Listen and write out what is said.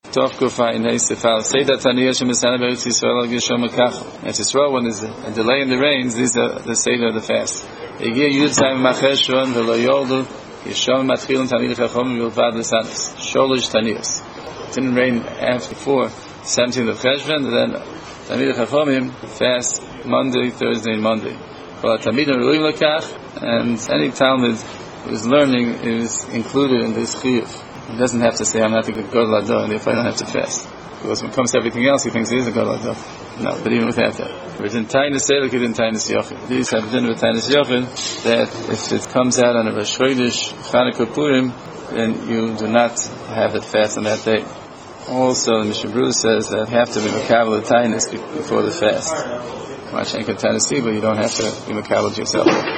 Tov Kufa in Eisefal. Say that Taniyah Shemisana Beretz Yisrael Al Gishom Mekach. At Yisrael, when there's a delay in the rains, these are the Seder of the fast. Yigir Yud Tzayim Macheshron V'lo Yordu Yishom Matchilin Taniyah Chachom Yulvad L'Sanis. Sholish Taniyas. It didn't rain before 17th of Cheshvan, and then Taniyah Chachomim fast Monday, Thursday, and Monday. And any Talmud who is learning is included in this chiyuv. He doesn't have to say, I'm not a good Gadol Hador if I don't have to fast. Because when it comes to everything else, he thinks he is a Gadol Hador. No, but even without that. Within Tainus Selek, within Tainus Yochid. These have been with Tainus Yochid, that if it comes out on a Rosh Chodesh, Chanukah Purim, then you do not have it fast on that day. Also, the Mishnah Berurah says that you have to be Makabel the Tainus before the fast. But you don't have to be Makabel yourself.